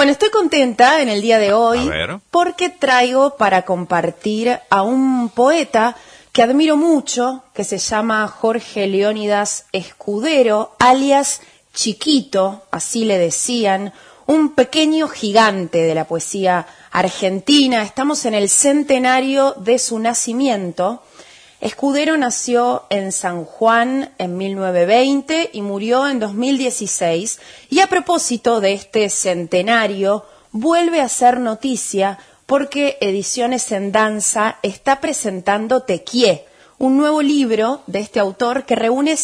Bueno, estoy contenta en el día de hoy ver. porque traigo para compartir a un poeta que admiro mucho, que se llama Jorge Leónidas Escudero, alias Chiquito, así le decían, un pequeño gigante de la poesía argentina. Estamos en el centenario de su nacimiento. Escudero nació en San Juan en 1920 y murió en 2016. Y a propósito de este centenario, vuelve a ser noticia porque Ediciones en Danza está presentando Tequié, un nuevo libro de este autor que reúne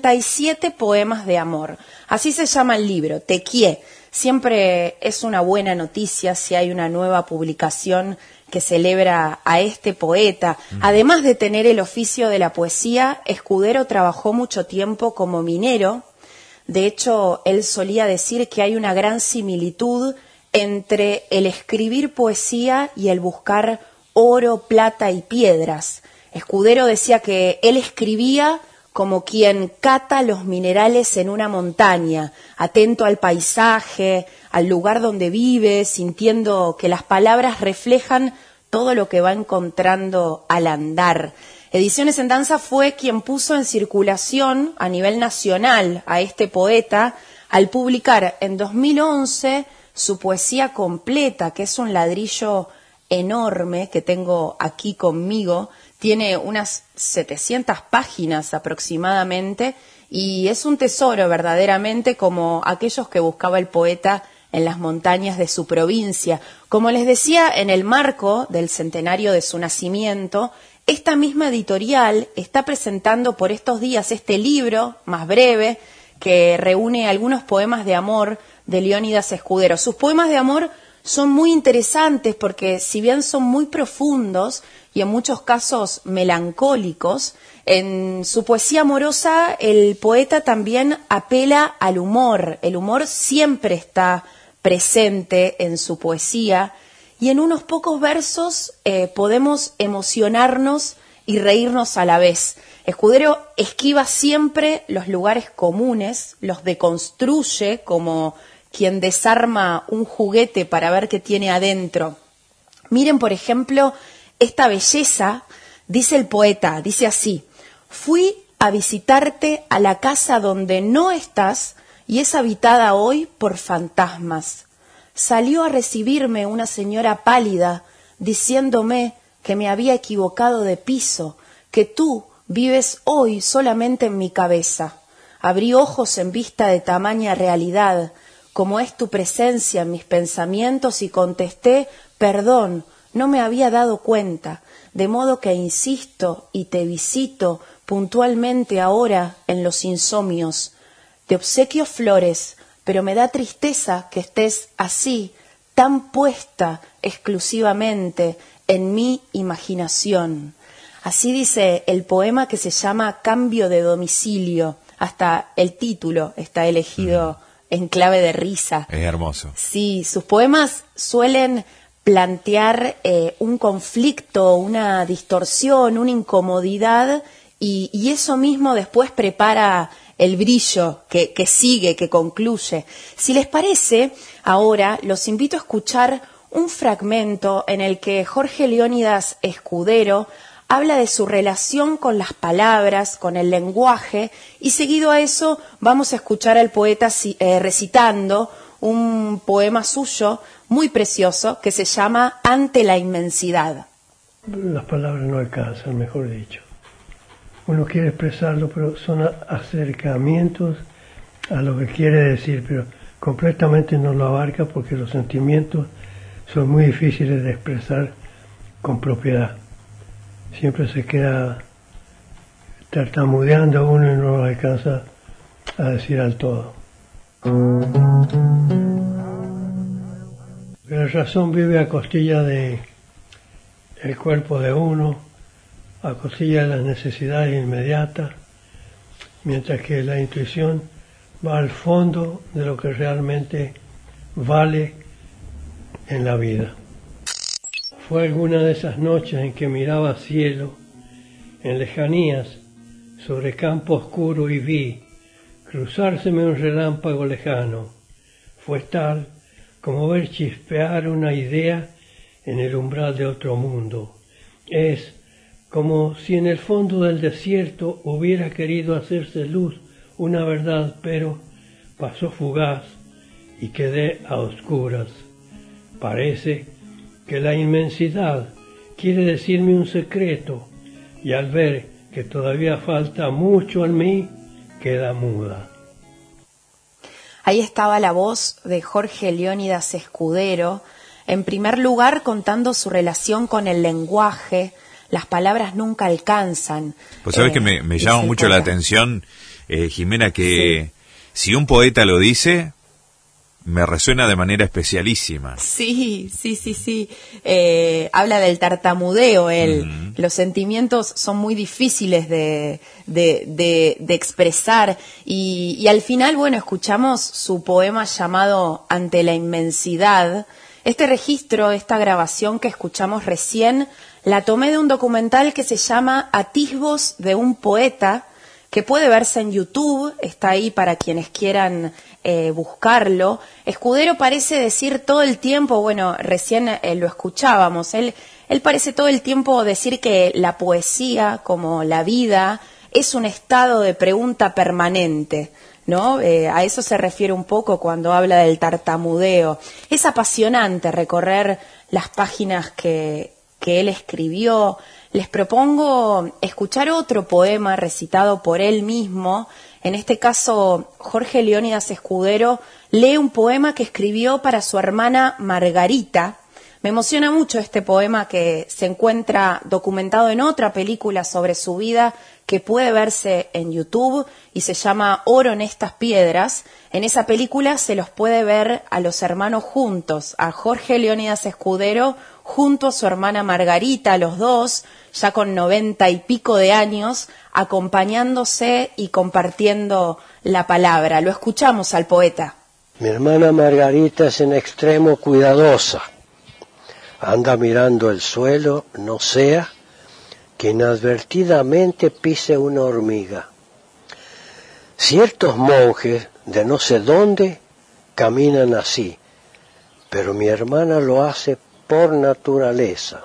77 poemas de amor. Así se llama el libro, Tequié. Siempre es una buena noticia si hay una nueva publicación que celebra a este poeta. Además de tener el oficio de la poesía, Escudero trabajó mucho tiempo como minero. De hecho, él solía decir que hay una gran similitud entre el escribir poesía y el buscar oro, plata y piedras. Escudero decía que él escribía como quien cata los minerales en una montaña, atento al paisaje, al lugar donde vive, sintiendo que las palabras reflejan todo lo que va encontrando al andar. Ediciones en Danza fue quien puso en circulación a nivel nacional a este poeta al publicar en 2011 su poesía completa, que es un ladrillo enorme que tengo aquí conmigo. Tiene unas 700 páginas aproximadamente y es un tesoro verdaderamente, como aquellos que buscaba el poeta en las montañas de su provincia. Como les decía, en el marco del centenario de su nacimiento, esta misma editorial está presentando por estos días este libro más breve que reúne algunos poemas de amor de Leónidas Escudero. Sus poemas de amor son muy interesantes porque, si bien son muy profundos y en muchos casos melancólicos, en su poesía amorosa el poeta también apela al humor. El humor siempre está presente en su poesía y en unos pocos versos podemos emocionarnos y reírnos a la vez. Escudero esquiva siempre los lugares comunes, los deconstruye como quien desarma un juguete para ver qué tiene adentro. Miren, por ejemplo, esta belleza, dice el poeta, dice así: fui a visitarte a la casa donde no estás y es habitada hoy por fantasmas. Salió a recibirme una señora pálida, diciéndome que me había equivocado de piso, que tú vives hoy solamente en mi cabeza. Abrí ojos en vista de tamaña realidad, como es tu presencia en mis pensamientos, y contesté: perdón, no me había dado cuenta, de modo que insisto y te visito puntualmente ahora en los insomnios. Te obsequio flores, pero me da tristeza que estés así, tan puesta exclusivamente en mi imaginación. Así dice el poema, que se llama Cambio de domicilio. Hasta el título está elegido en clave de risa. Es hermoso. Sí, sus poemas suelen plantear un conflicto, una distorsión, una incomodidad, y eso mismo después prepara el brillo que sigue, que concluye. Si les parece, ahora los invito a escuchar un fragmento en el que Jorge Leónidas Escudero habla de su relación con las palabras, con el lenguaje, y seguido a eso vamos a escuchar al poeta recitando un poema suyo muy precioso que se llama Ante la inmensidad. Las palabras no alcanzan, mejor dicho. Uno quiere expresarlo, pero son acercamientos a lo que quiere decir, pero completamente no lo abarca porque los sentimientos son muy difíciles de expresar con propiedad. Siempre se queda tartamudeando uno y no lo alcanza a decir al todo. La razón vive a costilla del cuerpo de uno, a costilla de las necesidades inmediatas, mientras que la intuición va al fondo de lo que realmente vale en la vida. Fue alguna de esas noches en que miraba cielo, en lejanías, sobre campo oscuro, y vi cruzárseme un relámpago lejano. Fue tal como ver chispear una idea en el umbral de otro mundo. Es como si en el fondo del desierto hubiera querido hacerse luz una verdad, pero pasó fugaz y quedé a oscuras. Parece que la inmensidad quiere decirme un secreto, y al ver que todavía falta mucho en mí, queda muda. Ahí estaba la voz de Jorge Leónidas Escudero, en primer lugar contando su relación con el lenguaje. Las palabras nunca alcanzan. Pues sabes que me llama mucho la atención, Jimena, que si un poeta lo dice, me resuena de manera especialísima. Sí. Habla del tartamudeo, él. Los sentimientos son muy difíciles de expresar. Y al final, bueno, escuchamos su poema llamado Ante la inmensidad. Este registro, esta grabación que escuchamos recién, la tomé de un documental que se llama Atisbos de un poeta, que puede verse en YouTube, está ahí para quienes quieran buscarlo. Escudero parece decir todo el tiempo, bueno, recién lo escuchábamos, él parece todo el tiempo decir que la poesía, como la vida, es un estado de pregunta permanente, ¿no? A eso se refiere un poco cuando habla del tartamudeo. Es apasionante recorrer las páginas que él escribió. Les propongo escuchar otro poema recitado por él mismo. En este caso, Jorge Leónidas Escudero lee un poema que escribió para su hermana Margarita. Me emociona mucho este poema, que se encuentra documentado en otra película sobre su vida que puede verse en YouTube y se llama Oro en estas piedras. En esa película se los puede ver a los hermanos juntos, a Jorge Leónidas Escudero junto a su hermana Margarita, los dos, ya con 90 y pico de años, acompañándose y compartiendo la palabra. Lo escuchamos al poeta. Mi hermana Margarita es en extremo cuidadosa. Anda mirando el suelo, no sea que inadvertidamente pise una hormiga. Ciertos monjes de no sé dónde caminan así, pero mi hermana lo hace por naturaleza.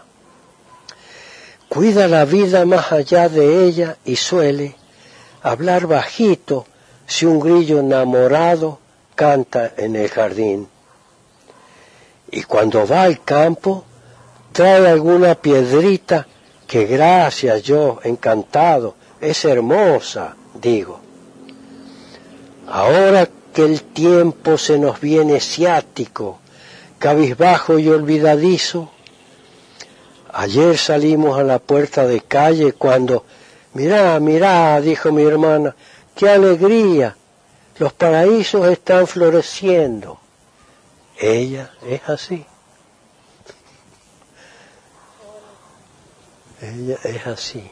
Cuida la vida más allá de ella y suele hablar bajito si un grillo enamorado canta en el jardín. Y cuando va al campo, trae alguna piedrita que gracias yo, encantado, es hermosa, digo. Ahora que el tiempo se nos viene ciático, cabizbajo y olvidadizo, ayer salimos a la puerta de calle cuando, mirá, dijo mi hermana, qué alegría, los paraísos están floreciendo. Ella es así. Ella es así.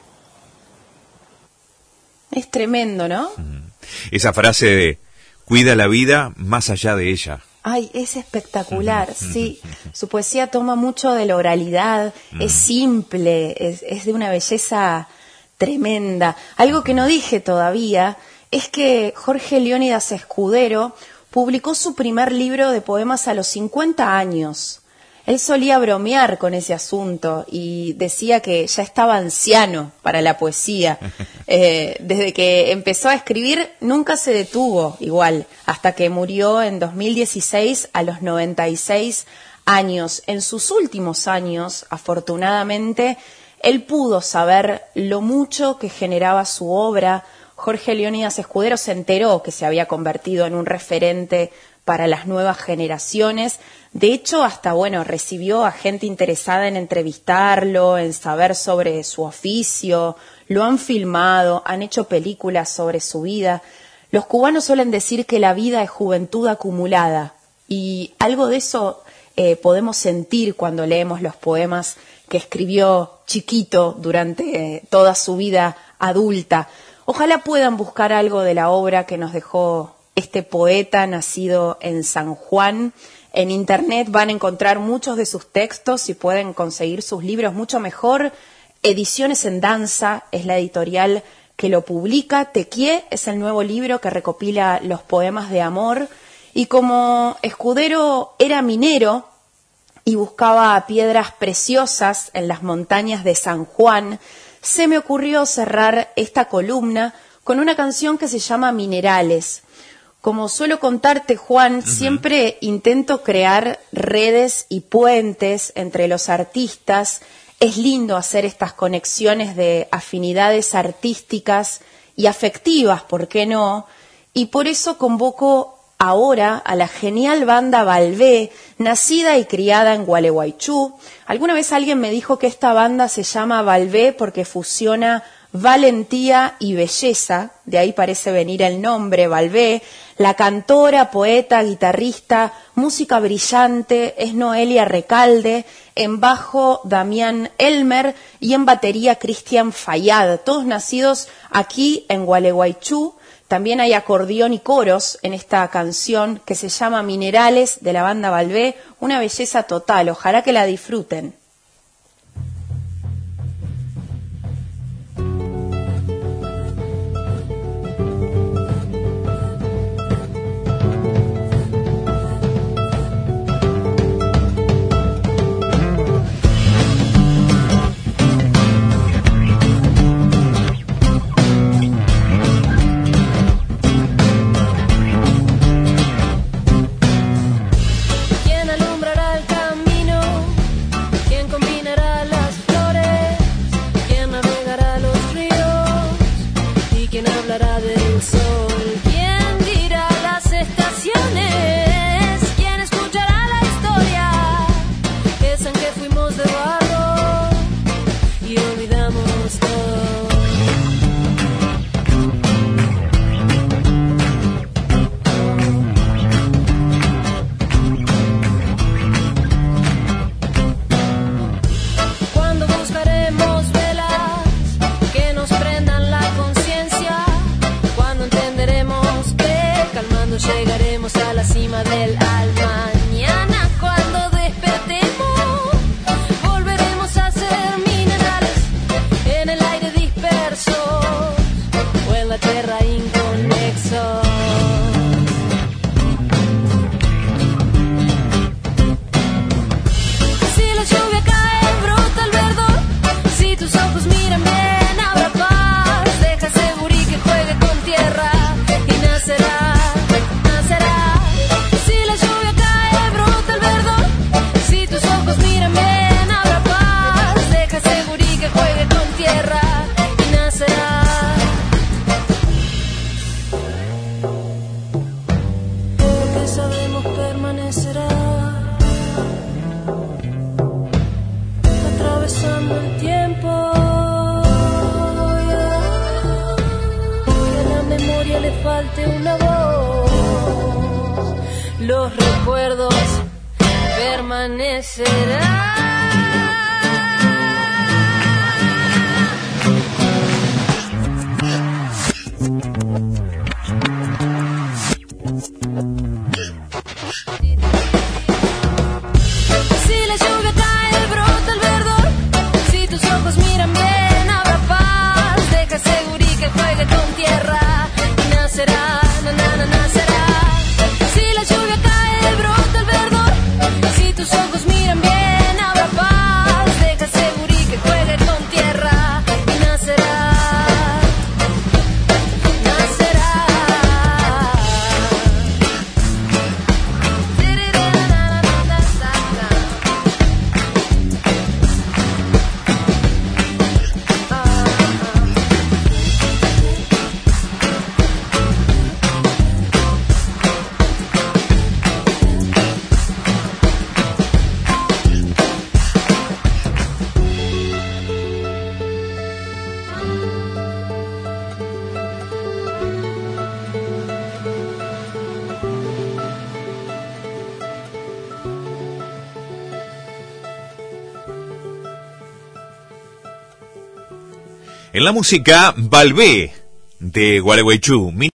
Es tremendo, ¿no? Esa frase de cuida la vida más allá de ella. Ay, es espectacular, sí. Su poesía toma mucho de la oralidad, es simple, es de una belleza tremenda. Algo que no dije todavía es que Jorge Leónidas Escudero publicó su primer libro de poemas a los 50 años. Él solía bromear con ese asunto y decía que ya estaba anciano para la poesía. Desde que empezó a escribir nunca se detuvo igual, hasta que murió en 2016 a los 96 años. En sus últimos años, afortunadamente, él pudo saber lo mucho que generaba su obra. Jorge Leónidas Escudero se enteró que se había convertido en un referente para las nuevas generaciones. De hecho, hasta recibió a gente interesada en entrevistarlo, en saber sobre su oficio, lo han filmado, han hecho películas sobre su vida. Los cubanos suelen decir que la vida es juventud acumulada, y algo de eso podemos sentir cuando leemos los poemas que escribió chiquito durante toda su vida adulta. Ojalá puedan buscar algo de la obra que nos dejó este poeta nacido en San Juan. En internet van a encontrar muchos de sus textos y pueden conseguir sus libros mucho mejor. Ediciones en Danza es la editorial que lo publica. Tequié es el nuevo libro que recopila los poemas de amor. Y como Escudero era minero y buscaba piedras preciosas en las montañas de San Juan, se me ocurrió cerrar esta columna con una canción que se llama Minerales. Como suelo contarte, Juan, siempre intento crear redes y puentes entre los artistas. Es lindo hacer estas conexiones de afinidades artísticas y afectivas, ¿por qué no? Y por eso convoco ahora a la genial banda Balvé, nacida y criada en Gualeguaychú. Alguna vez alguien me dijo que esta banda se llama Balvé porque fusiona valentía y belleza, de ahí parece venir el nombre, Balvé. La cantora, poeta, guitarrista, música brillante es Noelia Recalde, en bajo Damián Elmer y en batería Cristian Fayad, todos nacidos aquí en Gualeguaychú. También hay acordeón y coros en esta canción que se llama Minerales de la banda Balvé, una belleza total, ojalá que la disfruten. Llegaremos a la cima del alma. Mañana cuando despertemos volveremos a ser minerales en el aire disperso o en la tierra inconexo. Si la lluvia cae brota el verdor, si tus ojos miran bien habrá paz. Deja ese gurí que juegue con tierra y nacerá. Atravesando el tiempo, que a la memoria le falte una voz, los recuerdos permanecerán. En la música, Balvé, de Gualeguaychú.